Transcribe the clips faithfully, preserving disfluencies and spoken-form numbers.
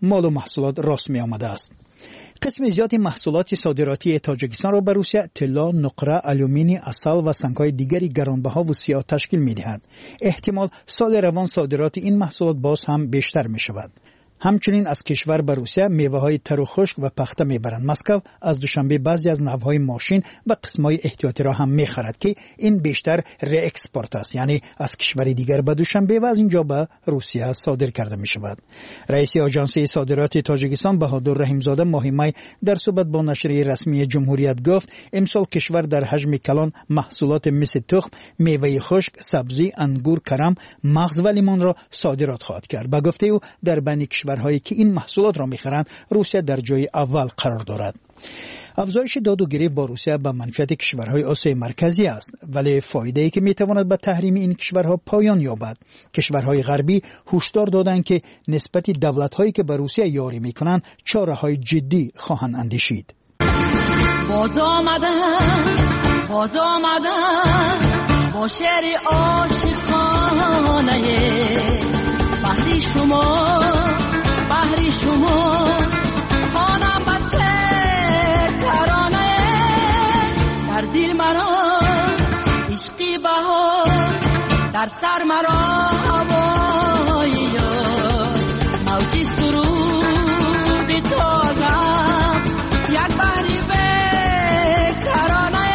مال و محصولات راست می آمده است. قسم زیادی محصولات صادراتی تاجیکستان را به روسیه طلا، نقره، آلومینی، عسل و سنگ‌های دیگری گرانبها و سیاه تشکیل می‌دهد. احتمال سال روان صادرات این محصولات باز هم بیشتر می‌شود. همچنین از کشور به روسیه میوه‌های تر و خشک و پخته میبرند. مسکو از دوشنبه بعضی از نوع‌های ماشین و قسم‌های احتیاطی را هم میخرد که این بیشتر ری اکسپورت است، یعنی از کشور دیگر به دوشنبه و از اینجا به روسیه صادر کرده میشود. رئیس آژانس صادرات تاجیکستان بهادر رحیمزاده ماه می در صحبت با نشریه رسمی جمهوریت گفت امسال کشور در حجم کلان محصولات مثل تخم، میوه خشک، سبزی، انگور، کرم، مغز و لیمون را صادرات خواهد کرد. به گفته او در بین کشورهایی که این محصولات را می‌خرند روسیه در جای اول قرار دارد. افزایش داد و گریه با روسیه به منفعت کشورهای آسیای مرکزی است، ولی فایده‌ای که می‌تواند به تحریم این کشورها پایان یابد. کشورهای غربی هشدار دادند که نسبت دولت‌هایی که به روسیه یاری می‌کنند چاره‌های جدی خواهند اندیشید. باز آمدن باز آمدن با شعر عاشقانه بحری شما بحری شما خانم بسه ترانه در دل مرا عشقی بهار در سر مرا هوای یار موجی سرود تازم یک بحری به ترانه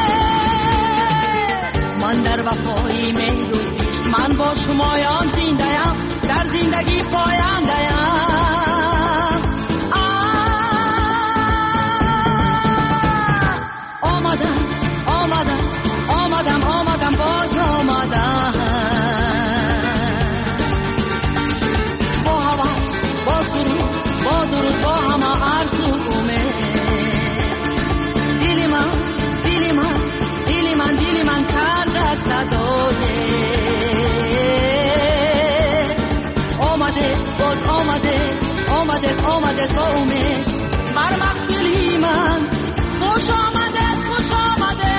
من در وفای مهر و عشق من با شمایان زنده‌ام در زندگی پاینده‌ام. آمدم آمدم آمدم آمدم باز آمدم با هوس با سرود با درود با همه آرزو امید دل من دل من دل من دل من کرده صدای آمده آمده آمده با امید بر محفلی من خوش آمده خوش آمده.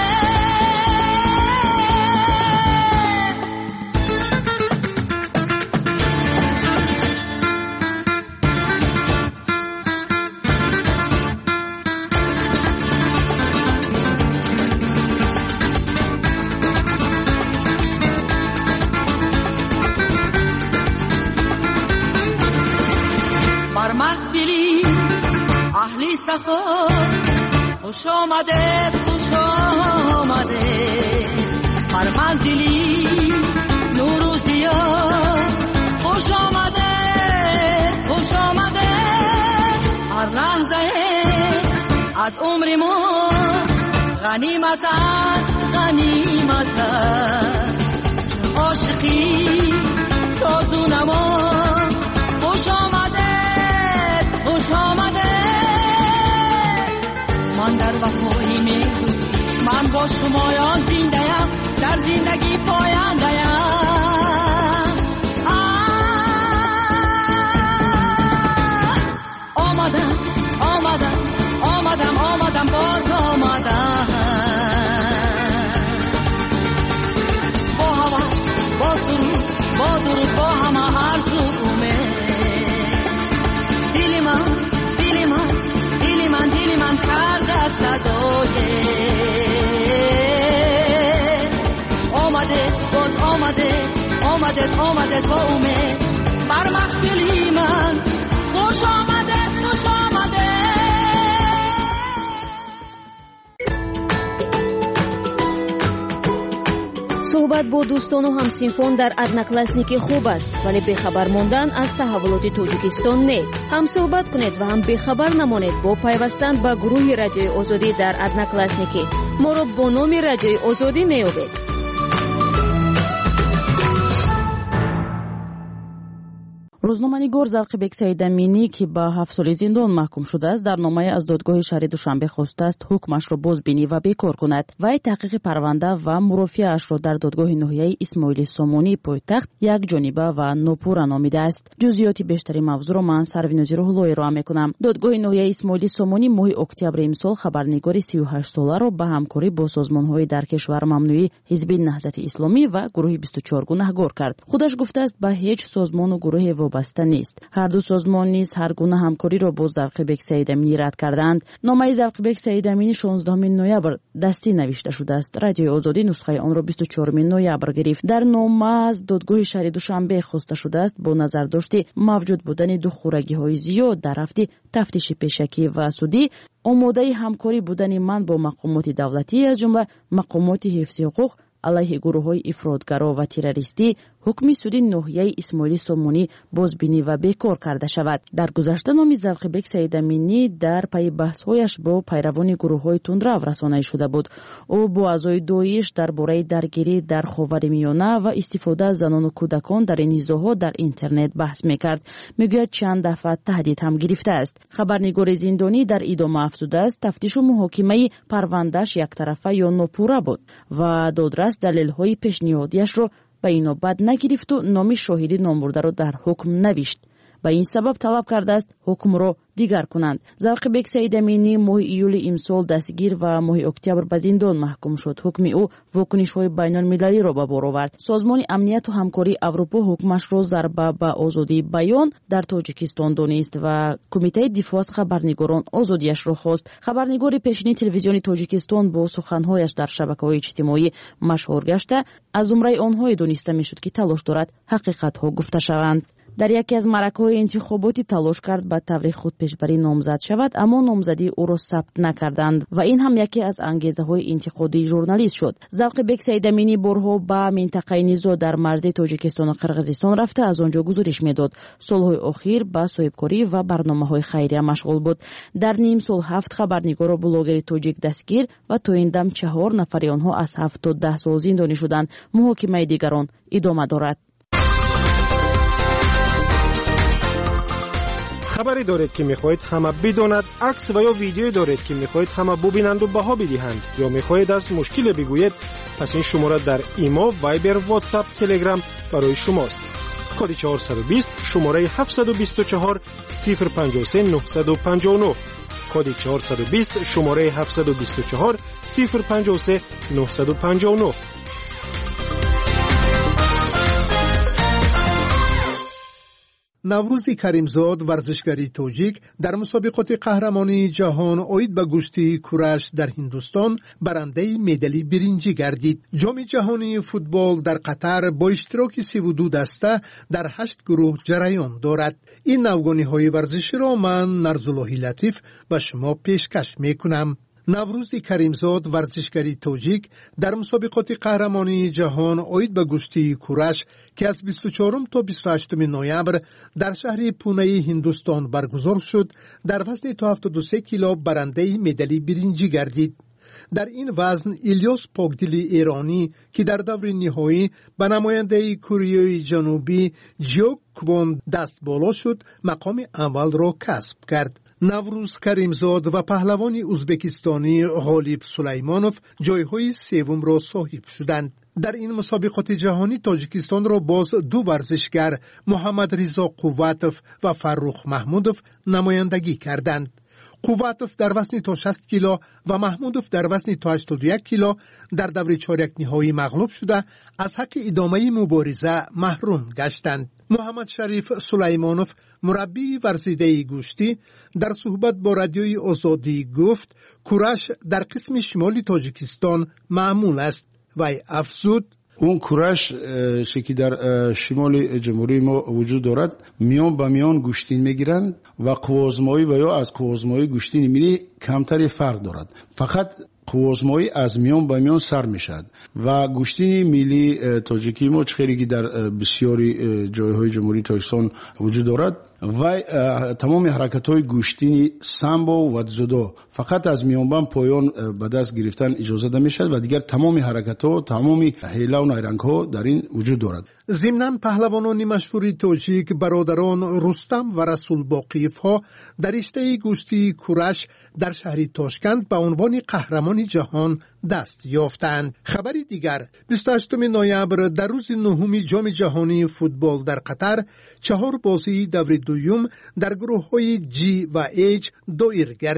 اهلی سخا خوش آمده خوش آمده هر منزلی نور و ضیا خوش آمده خوش آمده هر لحظه از عمر ما غنیمت است غنیمت است چه عاشقی ساز و نما خوش آمده خوش آمده من در وفای می‌دوزی من با شمایان زنده‌ام در زندگی پاینده‌ام. آمدم آمدم آمدم آمدم باز آمدم با هوس با سرود با درود با همه آرزو امید دل من دل من دل من دل من کرده صدای آمده باز آمده آمده آمده با امید بر محفلی من خوش آمده خوش آمده. صحبت با دوستان و همسینفون در ادناکلاسنیک خوب است، ولی بخبر ماندن از تحولات تاجیکستان نه. هم صحبت کنید و هم بخبر نمانید با پیوستن به گروه رادیوی آزادی در ادناکلاسنیک. ما را با نام رادیوی آزادی میابید. روزنامه‌نگار زرقبک سیدامینی که با هفت سال زندان محکوم شده است در نامه از دادگاه شهر دوشنبه خواسته است حکمش را بازبینی و بیکار کند. وی تحقیق پرونده و مرافعه‌اش را در دادگاه ناحیه اسماعیل سامانی پایتخت یک جانبه و ناپورا نامیده است. جزئیات بیشتری موضوع را من سرویناز روح‌اللهی ارائه می‌کنم. دادگاه ناحیه اسماعیل سامانی ماه اکتبر امسال خبرنگار سی و هشت ساله را به همکاری با سازمان‌های در کشور ممنوعی حزب نهضت اسلامی و گروه بیست و چهار گناهکار کرد. خودش گفته است به هیچ سازمان و گروه وابسته نیست. هر دو سازمان نیز هر گونه همکاری را با ذوق‌بک سعید امینی رد کردند. نامه ذوق‌بک سعید امینی شانزدهم نوامبر دستی نوشته شده است. رادیوی آزادی نسخه آن را بیست و چهارم نوامبر گرفت. در نامه از دادگاه شهر دوشنبه خواسته شده است با نظر داشته موجود بودن دو خورگی‌های زیاد در رفت تفتیش پیشکی و سودی، آماده همکاری بودن من با مقامات دولتی از جمله مقامات حفظ حقوق علیه گروه‌های افراطگرا و تروریستی، حکم سودی ناحیه اسماعیلی سامانی بازبینی و بیکار کرده شود. در گذشته نام ذوق‌بک سعید امینی در پی بحث‌هایش با پیروان گروه‌های تندرو رسانه‌ای شده بود. او با اعضای داعش درباره درگیری در خاورمیانه و استفاده از زنان و کودکان در این نزاع‌ها در اینترنت بحث می‌کرد. میگوید چند دفعه تهدید هم گرفته است. خبرنگار زندانی در ادامه افزوده است تفتیش و محاکمه پرونده‌اش یک طرفه یا ناپوره بود و دادرس دلیل‌های پیشنهادیش را به این نوبت نگرفت و نام شاهدی نامبرده را در حکم نوشت. به این سبب طلب کرده است حکم را دیگر کنند. ذوق‌بک سعید امینی ماه ایول امسال دستگیر و ماه اکتبر به زندان محکوم شد. حکم او واکنش‌های بین‌المللی را به بار آورد. سازمان امنیت و همکاری اروپا حکمش را ضربه به آزادی بیان در تاجیکستان دانست و کمیته دفاع از خبرنگاران آزادیش را خواست. خبرنگار پیشین تلویزیون تاجیکستان با سخن‌هایش در شبکه‌های اجتماعی مشهور گشته، از زمره آنها دانسته می‌شد که تلاش دارد حقیقت‌ها گفته شوند. در یکی از معرکه‌های انتخاباتی تلاش کرد به طور خود پیشبری نامزد شود، اما نامزدی او را ثبت نکردند و این هم یکی از انگیزه‌های انتقادی ژورنالیست شد. ذوق‌بک سعید امینی بارها به منطقه نزاع در مرز تاجیکستان و قرقیزستان رفته از آنجا گزارش میداد. سالهای اخیر به صاحبکاری و برنامه‌های خیریه مشغول بود. در نیم سال هفت خبرنگار و بلاگر تاجیک دستگیر و تا این دم چهار نفر آنها از هفت تا ده سال زندانی شدند. محاکمه دیگران ادامه دارد. خبری دارید که میخواهید همه بداند، عکس و یا ویدیویی دارید که میخواهید همه ببینند و بها بدهند، یا میخواهید از مشکل بگویید، پس این شماره در ایما، وایبر، واتساپ، تلگرام برای شماست. کد چهارصد و بیست شماره هفتصد و بیست و چهار صفر پنجاه و سه نهصد و پنجاه و نه. کد چهارصد و بیست شماره هفتصد و بیست و چهار صفر پنجاه و سه نهصد و پنجاه و نه. نوروز کریمزاد ورزشکاری تاجیک در مسابقات قهرمانی جهان اوید به گشتی کورش در هندوستان برنده مدال برنجی گردید. جام جهانی فوتبال در قطر با اشتراک سی و دو دسته در هشت گروه جریان دارد. این نوگانی‌های ورزشی را من نرزاللهی لطیف به شما پیشکش میکنم. نوروز کریمزاد ورزشکاری تاجیک در مسابقات قهرمانی جهان اوید به گشتی کورش که از بیست و چهارم تا بیست و هشتم نوامبر در شهر پونه هندوستان برگزار شد در وزن تا هفتاد و سه کیلو برنده مدال برنجی گردید. در این وزن الیاس پاکدلی ایرانی که در دور نهایی به نماینده کره جنوبی جیوک کوان دست بالا شد مقام اول را کسب کرد. نوروز کریمزاد و پهلوان ازبکستانی غالب سلیمانوف جایهای سوم را صاحب شدند. در این مسابقات جهانی تاجیکستان را باز دو ورزشگر محمد رضا قوتوف و فرخ محمودوف نمایندگی کردند. قوتوف در وزن تا شصت کیلو و محمودوف در وزن تا هشتاد و یک کیلو در دور چهارک نهایی مغلوب شده از حق ادامه مبارزه محروم گشتند. محمد شریف سلیمانوف مربی ورزیده گوشتی در صحبت با رادیوی آزادی گفت کورش در قسم شمالی تاجیکستان معمول است و افزود اون کورش که در شمال جمهوری ما وجود دارد میان به میان گوشتین میگیرند و قوازمایی و یا از قوازمایی گوشتین ملی کمتری فرق دارد. فقط قوازمایی از میان به میان سر میشد و گوشتین ملی تاجیکی ما چخیری که در بسیاری جایهای جمهوری تاجیکستان وجود دارد و تمام حرکت های گوشتین سامبو و дзودو فقط از میانبان پایان به دست گرفتن اجازه ده میشد و دیگر تمام حرکت ها تمام حیله و نیرنگ ها در این وجود دارد. ضمناً پهلوانان مشهور تاجیک برادران رستم و رسول باقیف ها در رشته گوشتی کورش در شهر تاشکند به عنوان قهرمان جهان دست یافتند. خبری دیگر بیست و هشتم نوامبر در روز نهم جام جهانی فوتبال در قطر چهار بازی دور دوم در گروه های جی و ایچ دایر گردید.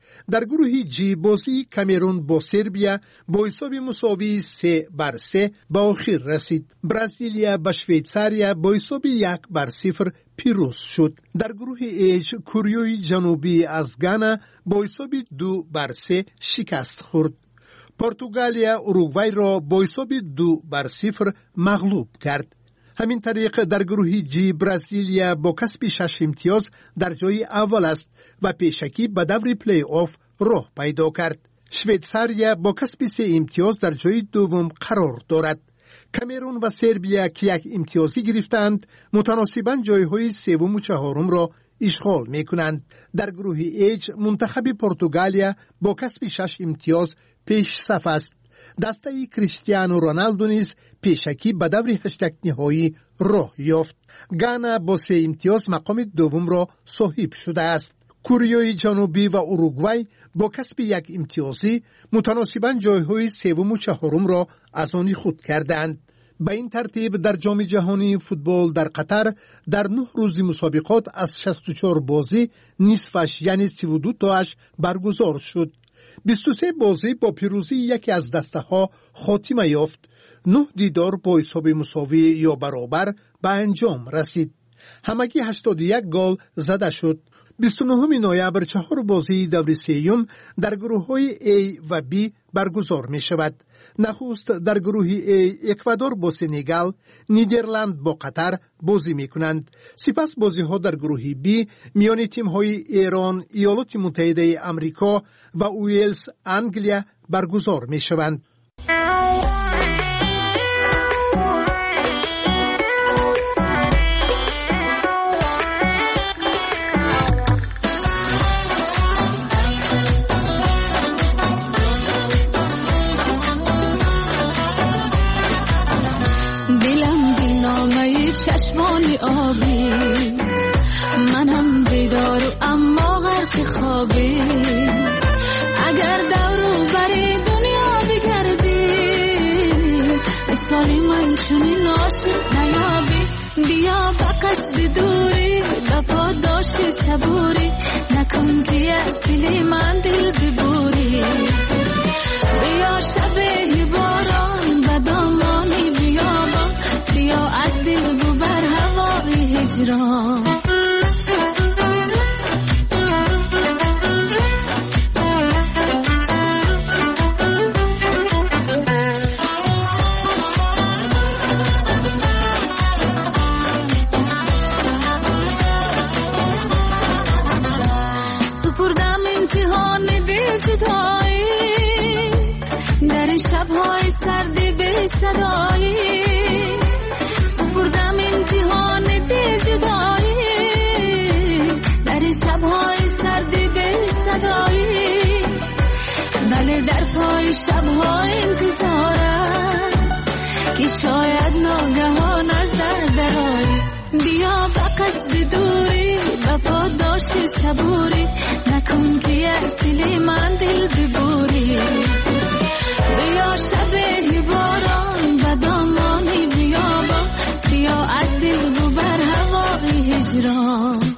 در گروه جی بازی کامرون با سربیا با حساب مساوی سه بر سه به آخر رسید. برزیلیا با شویتساریا با حساب یک بر صفر پیروز شد. در گروه ایچ کوریای جنوبی از گانا با حساب دو بر سه شکست خورد. پرتغالیا اوروگوای را با حساب دو بر صفر مغلوب کرد. همین طریق در گروه جی برزیلیا با کسب شش امتیاز در جای اول است و پیشکی به دور پلی آف راه پیدا کرد. شویتساریا با کسب سه امتیاز در جای دوم قرار دارد. کامرون و سربیا که یک امتیازی گرفتند متناسباً جایهای سوم و چهارم را اشغال می کنند. در گروه ایچ منتخب پرتغالیا با کسب شش امتیاز پیش صف است. دسته کریستیانو رونالدو نیز پیشکی به دور هشتگ نهایی راه یافت. گانا با سه امتیاز مقام دوم را صاحب شده است. کوریای جنوبی و اوروگوای با کسب یک امتیازی متناسباً جایهای سوم و چهارم را از آن خود کردند. به این ترتیب در جام جهانی فوتبال در قطر در نه روز مسابقات از شصت و چهار بازی نصفش یعنی سی و دو تاش برگزار شد. بیست و سه بازی با پیروزی یکی از دسته ها خاتمه یافت. نه دیدار با حساب مساوی یا برابر به انجام رسید. همگی هشتاد و یک گل زده شد. بیست و نهم نوامبر چهار بازی دور سیوم در گروه های A و B برگزار می شود. نخست در گروه A اکوادور با سنگال، نیدرلند با قطر بازی می کنند. سپس بازی ها در گروه B میان تیم های ایران، ایالات متحده آمریکا و ویلز، انگلیا برگزار می شوند. چشمانی آبی منم بیدار اما غرق خوابی اگر دورو بری دنیا بگردی مثالی من چونی ناشی نیابی بیا با قصد دوری بپا داشتی صبوری نکن که از دلی من دل ببوری بیا شبه باران و دامانی بیابان بیا از دل ببر هوای هجران سپردم امتحان دل جدایی در شبهای سردی به صدایی سپردم امتحان دل جدایی در شبهای سردی به صدایی بله در پای شبها انتظارم که شاید ناگهان از در درایی بیا با قصد دوری و پا داشتی صبوری نکن که از دل من دل ببوری بیا شبه باران و دامانی بیابان بیا از دل ببر هوای هجران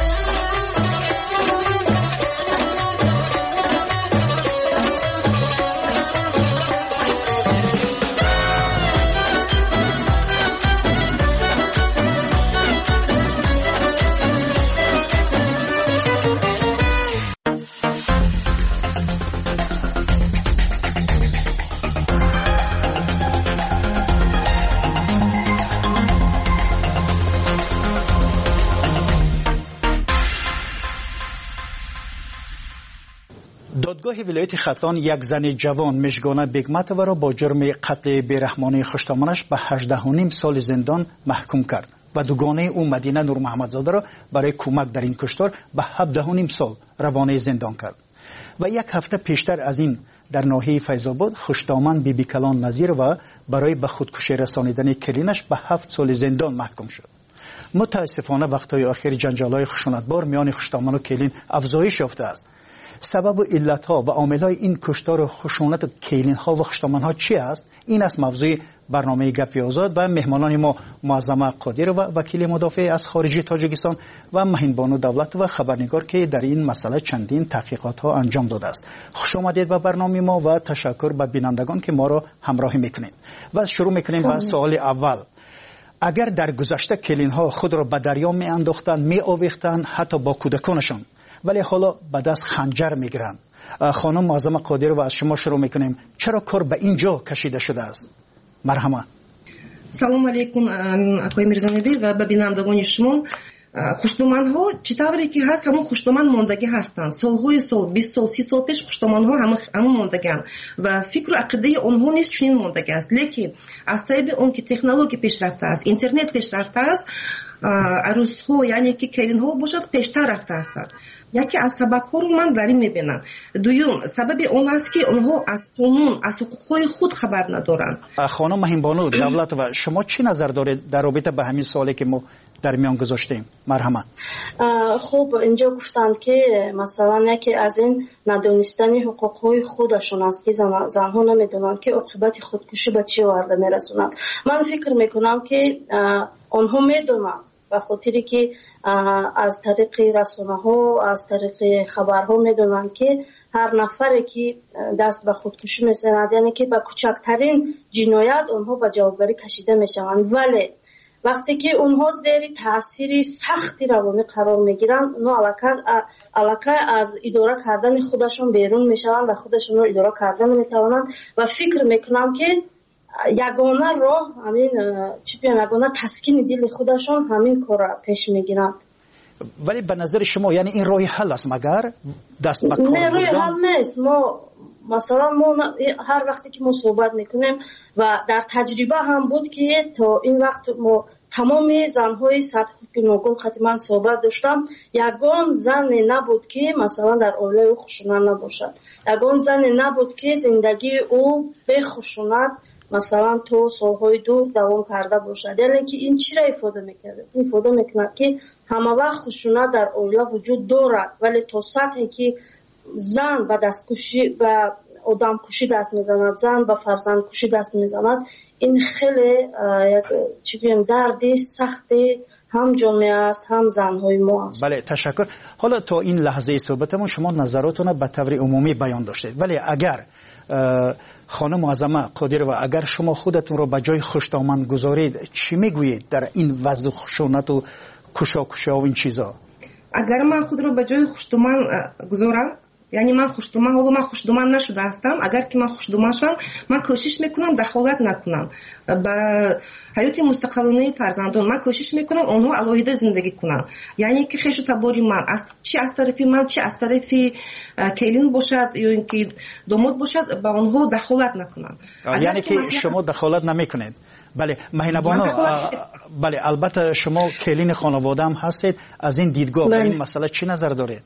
دادگاه ولایت ختلان یک زن جوان مژگانه بیگمتووا را با جرم قتل بیرحمانه خوشتامانش به هجده و نیم سال زندان محکوم کرد و دوگانه او مدینه نور محمدزاده را برای کمک در این کشتار به هفده و نیم سال روانه زندان کرد. و یک هفته پیشتر از این در ناحیه فیض‌آباد خوشتامن بیبی کلان نظیر و برای به خودکشی رسانیدن کلینش به هفت سال زندان محکوم شد. متاسفانه وقتهای اخیر جنجال‌های خشونتبار میان خوشتامن و کلین افزایش یافته است. سبب و علت ها و عامل های این کشتار و خشونت و کیلین ها و خشتمان ها چی است؟ این است موضوع برنامه گپی آزاد و مهمانان ما معظمه قادر و وکیل مدافع از خارجی تاجیکستان و مهین بانو دولت و خبرنگار که در این مسئله چندین تحقیقات ها انجام داده است. خوش آمدید به برنامه ما و تشکر به بینندگان که ما را همراهی میکنید. و شروع میکنیم با سوال اول. اگر در گذشته کلین ها خود را به دریا می انداختند، می آویختند، حتی با کودکانشان، ولی حالا به دست خنجر میگیرند. خانم معظمه قادر و از شما شروع میکنیم. چرا کار به اینجا کشیده شده است؟ مرحبا. سلام علیکم آقای میرزانبی و به بینندگان شما. خشتمان ها چطوری که هست همون خشتمان موندگی هستند. سالهای سال بیست سال سی سال پیش خشتمان ها همون همون موندگان و فکر و عقیده آنها نیست چنین موندگی است. لیکن از سبب اون که تکنولوژی پیشرفته است، اینترنت پیشرفته است، عروس ها یعنی که کلین ها باشد پیشتر رفته هستند. یکی از سبب ها رو من در این میبینم. دوم سبب اون است که آنها از قانون از حقوق خود خبر ندارند. خانم مهین بانو دولت و شما چی نظر دارید در رابطه به همین سوالی که ما در میان گذاشتیم؟ مرحبا. خب اینجا گفتند که مثلا یکی از این ندانستن حقوقهای خودشون است که زن زنها نمیدونند که عاقبت خودکشی به چه ورده میرسونند. من فکر میکنم که آنها میدونند و خاطری که از طریق رسانه ها از طریق خبرها میدونند که هر نفری که دست به خودکشی میزند یعنی که به کوچکترین جنایت آنها به جوابداری کشیده میشوند، ولی وقتی که اونها زیر تاثیر سختی روانی قرار میگیرن اونها علاقه از اداره کردن خودشون بیرون میشوند و خودشون رو اداره کردن نمیتوانند و فکر میکنم که یگانه راه همین چی بگم یگانه تسکین دل خودشون همین کار پیش میگیرند. ولی به نظر شما یعنی این راه حل است مگر دست به کار بردن؟ نه، راه حل نیست. ما مثلا ما هر وقتی که ما صحبت میکنیم و در تجربه هم بود که تا این وقت ما تمام زنهای سطح نوگون خطی من صحبت داشتم، یگان زن نبود که مثلا در اوله او خشونت نباشد، یگان زن نبود که زندگی او به خشونت مثلا تو سالهای دور دوام کرده باشد. یعنی که این چی را افاده میکرده؟ این افاده میکند که همه وقت خشونت در اولیا وجود دارد، ولی تا سطحی که زن به دستکشی و آدم کشی دست میزند، زن به فرزند کشی دست میزند، این خیلی یک چی بگیم دردی سختی هم جامعه است هم زنهای ما است. بله تشکر. حالا تا این لحظه صحبتمون شما نظراتون به طور عمومی بیان داشتید، ولی اگر خانم معظمه قادر و اگر شما خودتون رو به جای خشتامن گذارید چی میگویید در این وضع خشونت و کشاکشی و این چیزا؟ اگر من خود رو به جای خشتامن گذارم، یعنی من خشتامن حالا من خشتامن نشده هستم، اگر که من خشتامن شدم من کوشش میکنم دخالت نکنم به حیات مستقلانه فرزندان، من کوشش میکنم اونها علاوه زندگی کنن، یعنی که خیش تباری من از چی از طرف من چی از طرف کلین باشد یا اینکه داماد باشد به اونها دخالت نکنن. یعنی که شما دخالت نمیکنید؟ بله مهین بانو، بله البته شما کلین خانواده هم هستید، از این دیدگاه به این مسئله چی نظر دارید؟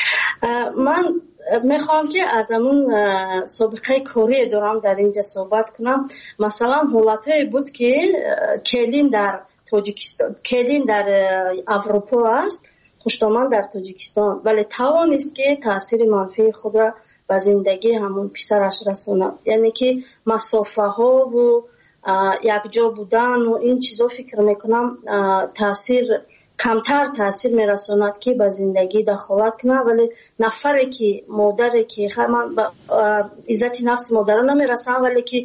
من میخوام که از همون سابقه کاری دارم در اینجا صحبت کنم. مثلا حالتهای بود که کلین در تاجیکستان، کلین در اروپا است، خشتامن در تاجیکستان، ولی توانست که تاثیر منفی خود را به زندگی همون پسرش رساند. یعنی که مسافه ها و یک جا بودن و این چیزا فکر میکنم تاثیر کمتر تاثیر میرساند که به زندگی دخالت کنه، ولی نفری که مادری که من به عزت نفس مادر نمیرسم، ولی که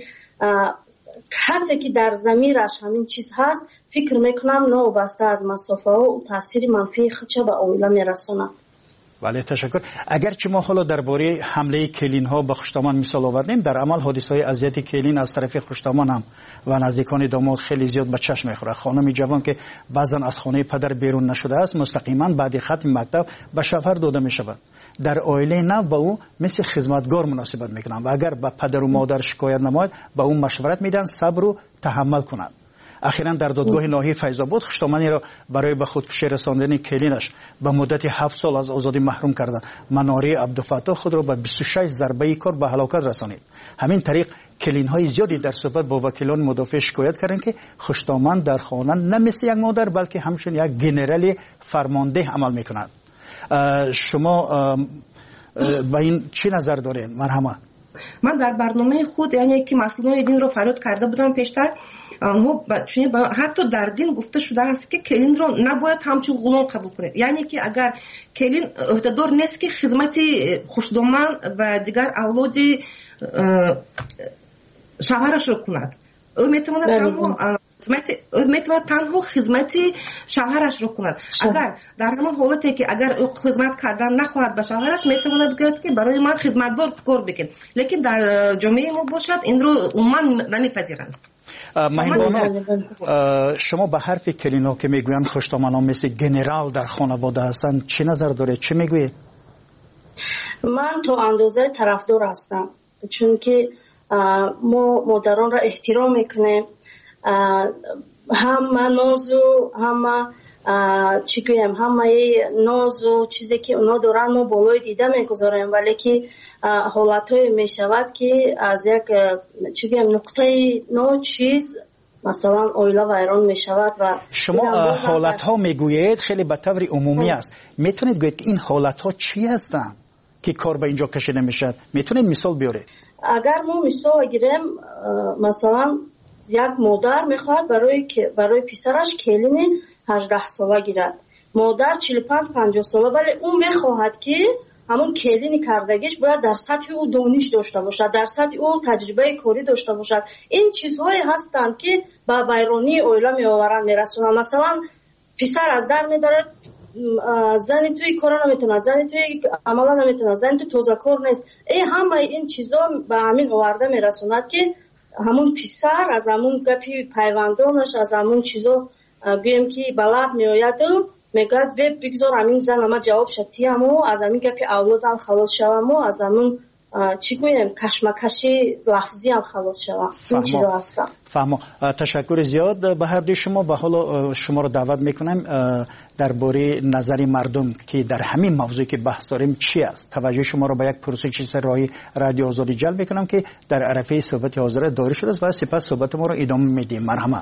کسی که در ضمیرش همین چیز هست فکر میکنم نوبسته از مسافه ها و تاثیر منفی خودش به عائله میرساند. بله تشکر. اگرچه ما حالا درباره حمله کلین ها به خشتامان مثال آوردیم، در عمل حادثه های اذیت کلین از طرف خشتامان هم و نزدیکان داماد خیلی زیاد به چشم میخوره. خانمی جوان که بعضا از خانه پدر بیرون نشده است مستقیما بعد ختم مکتب به شوهر داده میشود. در عائله نو با او مثل خدمتگار مناسبت میکنند و اگر به پدر و مادر شکایت نماید به او مشورت میدن صبر و تحمل کنند. اخیراً در دادگاه ناحیه فیض‌آباد خشتامانی را برای به خودکشی رساندن کلینش به مدت هفت سال از آزادی محروم کردند. مناری عبدالفتاح خود را به بیست و شش ضربه کار به هلاکت رسانید. همین طریق کلین‌های زیادی در صحبت با وکیلان مدافع شکایت کردند که خشتامان در خانه نه مثل یک مادر بلکه همچون یک گنرال فرمانده عمل می‌کند. شما با این چی نظر دارین؟ مرحمت. من در برنامه خود یعنی که مسئولان دین رو فرود کرده بودم پیشتر، حتی در دین گفته شده است که کلین رو نباید همچون غلام قبول کنید. یعنی که اگر کلین عهدهدار نیست که خدمت خوشدامن و دیگر اولاد شوهرش رو کند، او میتواند تنها میتواند تنها خدمت شوهرش رو کند. اگر در همان حالتی که اگر او خدمت کردن نخواهد به شوهرش، میتواند گوید که برای من خدمتگار کار بکن، لیکن در جامعه ما باشد این رو عموما نمیپذیرند. مهمانو، شما به حرف کلینا که میگویند خوشدامنا مثل گنرال در خانواده هستن چه نظر داره؟ چه میگویی؟ من تا اندازه طرفدار هستم، چون که ما مادران را احترام میکنیم، همه نازو همه چی گویم همه نازو چیزی که اونا دارن ما بالای دیده میگذاریم، ولی که حالتهای میشود که از یک چی گویم نقطه نو چیز مثلا اویلا ویران میشود. و شما حالت ها میگویید خیلی به طور عمومی است، میتونید گویید که این حالت ها چی هستند که کار به اینجا کشیده میشد؟ میتونید مثال بیارید؟ اگر ما مثال گیریم، مثلا یک مادر میخواد برای برای پسرش کلین هجده ساله گیرد، مادر چهل و پنج پنجاه ساله، ولی اون میخواهد که همون کلین کردگیش باید در سطح او دانش داشته باشد، در سطح او تجربه کاری داشته باشد. این چیزهایی هستند که به ویرانی اویلا میآورند میرسونند. مثلا پسر از در میدارد، زنی توی کار نمیتونه، زنی توی عمل نمیتونه، زنی توی توزه کار نیست. ای همه این چیزا به همین آورده میرسوند که همون پسر از همون گپی پیوندانش، از همون چیزا بیم که بلب میآید و میگد وب بگذار همین زن اما جواب شدی همو از همین گپی اولادم خلاص شوم و از همون چی گویم کشمکشی لفظی هم خلاص شوم. این چیزا هستم. فهمو. تشکر زیاد به هر دوی شما و حالا شما رو دعوت میکنم درباره نظر مردم که در همین موضوعی که بحث داریم چی است. توجه شما رو به یک پرسش راهی رادیو آزادی جلب میکنم که در عرفه صحبت حاضر دایر شده است و سپس صحبت ما رو ادامه میدیم. مرحمت.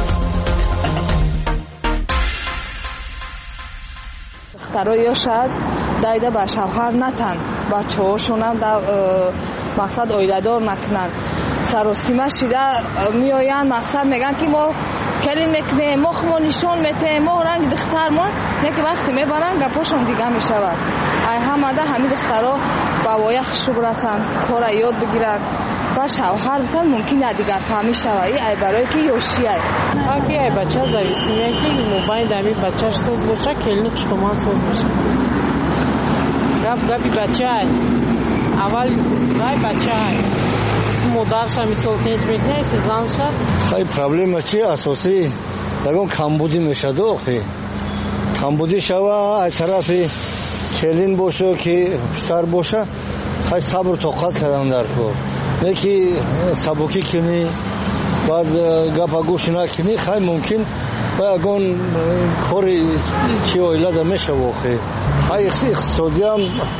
دخترها شاید دایده به شوهر نتن، بچه هاشون هم در مقصد اویله‌دار نکنن، سراسیمه شده میآین مقصد میگن که ما کلین میکنیم، ما خمو نشون میتیم، ما رنگ دختر ما نه که وقتی میبرن گپاشون دیگه میشود. ای همه ده همین دخترها با وایه خوشو برسن، کار یاد بگیرن و شوهر بتن ممکنه دیگر فهمی شوی ای برای که یوشی ای اگه ای بچه زویسیمه که موبایل دمی بچهش سوز باشه کلینو پشتومان سوز باشه. گپ گپی بچه ای اول رای بچه ای مادرش هم مثال نیت میکنه ایسی زن شد. خیلی پرابلم چی اساسی دگون کمبودی میشد و خیلی کمبودی شوه ای طرفی کلین باشه که پسر باشه خیلی صبر طاقت کردم در کار نکی سبکی کنی بعد گپا گوش نکنی خیلی ممکن باید کاری چی اویلده میشه واقعی. خیلی اقتصادی هم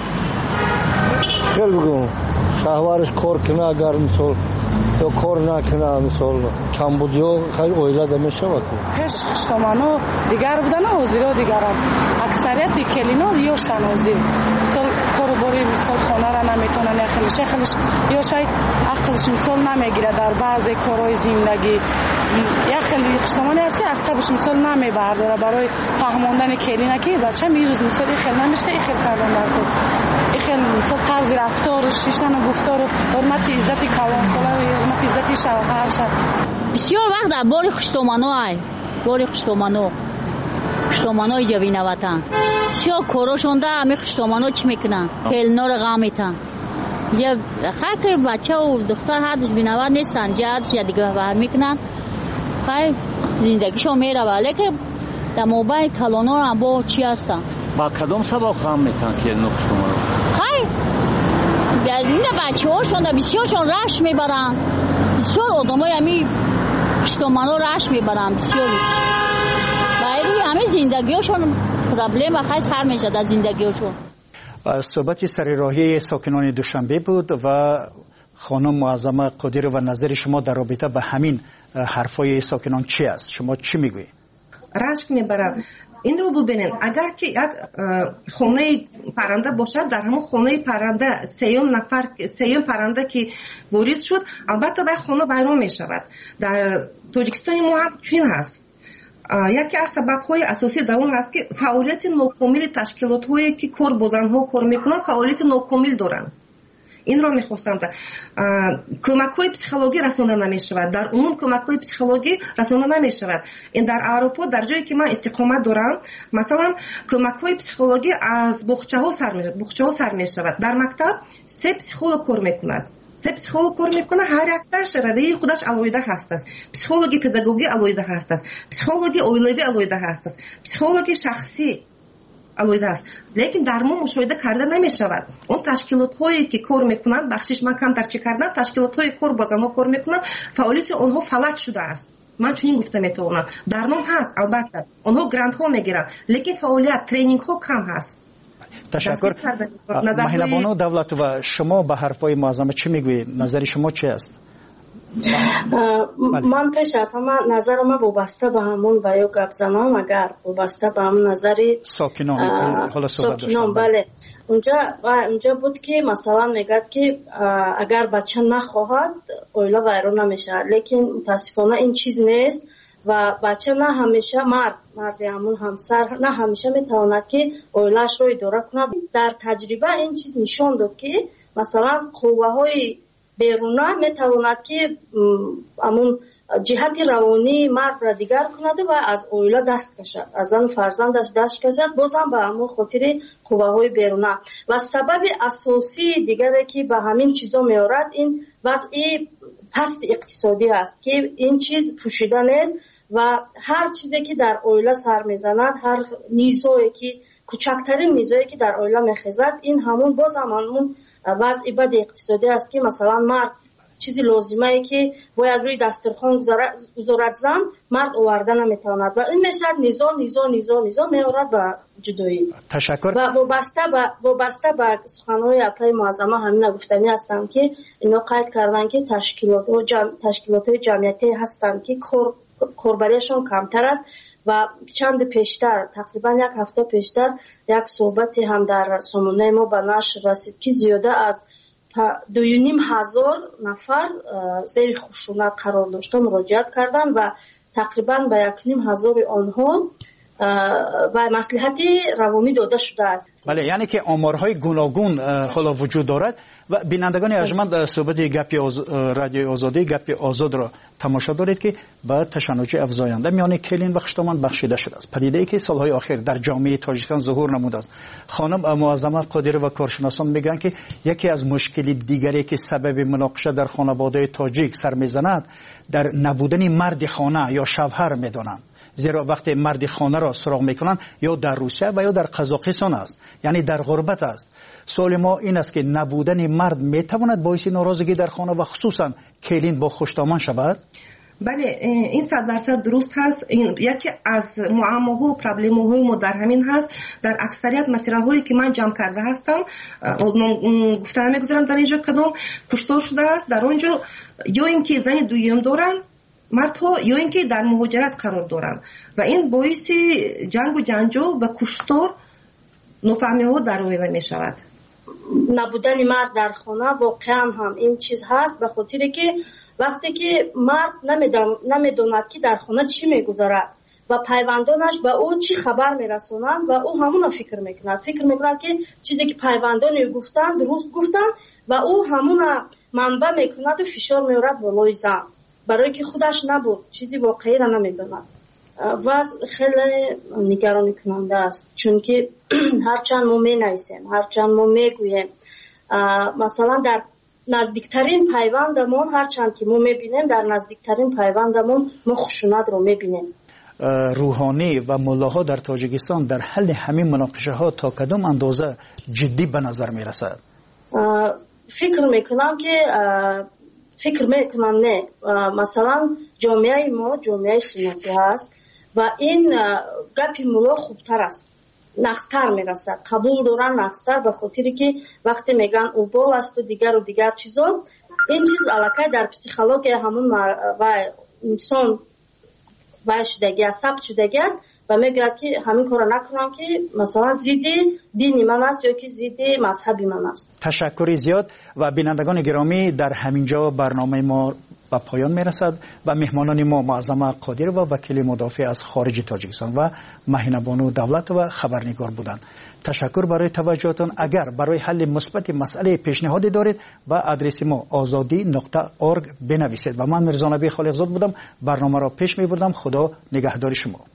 خیلی بگم شهوارش کار کنه اگر مثال یا کار نکنه مثال کمبودی ها خیلی اویلده میشه واقعی. پیش خشتمانو دیگر بودن حاضر ها دیگر هم اکثریت دی کلین ها یاشتن حاضر مثال کارو باری مثال خانه را نمیتونن اخلش اخلش یا شاید اخلش مثال نمیگیره در بعضی کارهای زندگی. یا خیلی خشتمانی هست که اصابش مثال نمیبرداره برای فهماندن کلینه که بچه میروز مثال این خیلی نمیشه این خیلی کردن در کار این خیلی مثال طرز رفتار و شیشتن و گفتار و حرمت عزتی کلان ساله و حرمت عزتی شوهر شد. بسیار وقت در باری خشتمانو های باری خشتمانو خشتمانو جوین وطن بسیار کاراشون ده همه خشتمانو چی میکنن کلینا رو غم میتن یا خیلی بچه و دختر حدش بینواد نیستن جدش یا دیگه بر میکنن خیلی زندگیشو میره ولی که در موبایل کلانا هم با چی هستن با کدام سبب غم میتن کلینا خشتمانو خیلی در این بچه هاشون بسیارشون رش میبرن بسیار آدم های همی خشتمانو رش میبرن بسیار باید همه زندگی هاشون پرابلم خیلی سر میشه در زندگی هاشون. صحبت سرراهی ساکنان دوشنبه بود و خانم معظمه قادر و نظر شما در رابطه به همین حرفای ساکنان چی است؟ شما چی میگویید؟ رشک میبرن این رو ببینید اگر که یک خانه پرنده باشد در همون خانه پرنده سیوم نفر سیوم پرنده که وارد شد البته به خانه بیرون می شود. در تاجیکستان ما هم چنین هست. یکی از سبب‌های اساسی در اون هست که فعالیت ناکامل تشکیلات‌هایی که کار با زن‌ها کار می‌کنند فعالیت ناکامل دارند. این را می‌خواستم تا کمک‌های پسیخولوژی رسانده نمی‌شود. در عموم کمک‌های پسیخولوژی رسانده نمی‌شود. این در اروپا در جایی که من استقامت دارم مثلا کمک‌های پسیخولوژی از باغچه‌ها سر می‌شود. باغچه‌ها سر می‌شود. در مکتب سه پسیخولوژ کار می‌کند. سه پسیخولوژ کار میکنه هر یکش روی خودش علایده هست است. پسیخولوژی پداگوژی علایده هست است. پسیخولوژی اویلوی علایده هست است. پسیخولوژی شخصی علایده است. لیکن در ما مشاهده کرده نمی شود. اون تشکیلات هایی که کار میکنند بخشش من کم تر چه کردن تشکیلات های کار با زنها کار میکنند فعالیت آنها فلج شده است. من چنین گفته میتونم. در نام هست البته. آنها گرانت ها میگیرند لیکن فعالیت ترینینگ ها کم هست. تشکر. مهیلا بانو دولت و شما به حرفای معظمه چی میگویید؟ نظر شما چی است؟ من پیش از همه نظر ما وابسته به همون و یا گپ زنان اگر وابسته به همون نظری ساکنان حالا صحبت داشتم بله اونجا اونجا بود که مثلا میگد که اگر بچه نخواهد اویلا ویران نمیشه لیکن متاسفانه این چیز نیست و بچه نه همیشه مرد مرد همون همسر نه همیشه میتواند که اویلش رو اداره کند. در تجربه این چیز نشان داد که مثلا قوه های بیرونه میتواند که همون جهت روانی مرد را دیگر کند و از اویلا دست کشد از آن فرزندش دست کشد بازم به همون خاطر قوه های بیرونه. و سبب اساسی دیگری که به همین چیزا میارد این وضع پست اقتصادی است که این چیز پوشیده نیست و هر چیزی که در اویلا سر میزند هر نیزویی که کوچکترین نیزویی که در اویلا میخیزد این همون باز همون وضع بد اقتصادی است که مثلا مرد چیزی لازمه ای که باید روی دسترخوان گذارد زن مرد آورده نمیتواند و این میشد نیزو نیزو نیزو نیزو میارد به جدایی. تشکر. و وابسته به وابسته به سخنهای اپلای معظمه همین گفتنی هستند که اینا قید کردن که تشکیلات و جم... تشکیلات جمعیتی هستند که کور کوربریشون کمتر است و چند پیشتر تقریبا یک هفته پیشتر یک صحبتی هم در سامانه ما به نشر رسید که زیاده از دو و نیم هزار نفر زیر خشونت قرار داشتن مراجعت کردن و تقریبا به یک نیم هزار آنها و مصلحت روانی داده شده است. بله یعنی که آمارهای گوناگون حالا وجود دارد و بینندگان ارجمند صحبت گپ آز... رادیو آزادی گپ آزاد را تماشا دارید که با تشنج افزاینده میان کلین و خشتمان بخشیده شده است. پدیده‌ای که سالهای اخیر در جامعه تاجیکستان ظهور نموده است. خانم معظمه قادری و کارشناسان میگن که یکی از مشکل دیگری که سبب مناقشه در خانواده تاجیک سر میزند در نبودن مرد خانه یا شوهر میدانند. زیرا وقتی مرد خانه را سراغ میکنند یا در روسیه و یا در قزاقستان است یعنی در غربت است. سوال ما این است که نبودن مرد میتواند باعث ناراضگی در خانه و خصوصا کلین با خوشدامان شود؟ بله این صد درصد درست هست. این یکی از معماها و پرابلم‌های ما در همین هست. در اکثریت مسئله‌هایی که من جمع کرده هستم گفتن نمیگذارم در اینجا کدام کشتار شده است در اونجا یا اینکه زن دویم دارن مردها یا اینکه در مهاجرت قرار دارند و این باعث جنگ و جنجال و کشتار نفهمی‌ها در اویلا می شود. نبودن مرد در خانه واقعا هم این چیز هست به خاطر که وقتی که مرد نمیداند که در خانه چی میگذارد و پیوندانش به او چی خبر میرسونند و او همون فکر میکند فکر میکند که چیزی که پیوندان گفتند درست گفتند و او همون منبع میکند و فشار میارد بالای زن برای که خودش نبود چیزی واقعی را نمیداند. وضع خیلی نگران کننده است چون که هرچند ما می نویسیم هرچند ما می گوییم مثلا در نزدیکترین پیوندمون هرچند که ما می بینیم در نزدیکترین پیوندمون ما خشونت رو می بینیم. روحانی و ملاها در تاجیکستان در حل همین مناقشه ها تا کدام اندازه جدی به نظر می رسد؟ فکر می کنم که فکر میکنم نه مثلا جامعه ما جامعه سنتی هست و این گپی ملا خوبتر است نقصتر میرسد قبول دارن نقصتر به خاطری که وقتی میگن اوبال است و دیگر و دیگر چیزا این چیز علاقه در پسیخولوژی همون و انسان و شدگی است ثبت شدگی است و میگوید که همین کار نکنم که مثلا ضد دین من است یا که ضد مذهب من است. تشکر زیاد. و بینندگان گرامی، در همینجا برنامه ما به پایان میرسد و مهمانان ما معظمه قادر و وکیل مدافع از خارج تاجیکستان و مهینه بانو دولت و خبرنگار بودند. تشکر برای توجهتان. اگر برای حل مثبت مسئله پیشنهادی دارید و آدرس ما آزادی نقطه اورگ بنویسید. و من میرزا نبی خالقزاد بودم، برنامه را پیش میبردم. خدا نگهدار شما.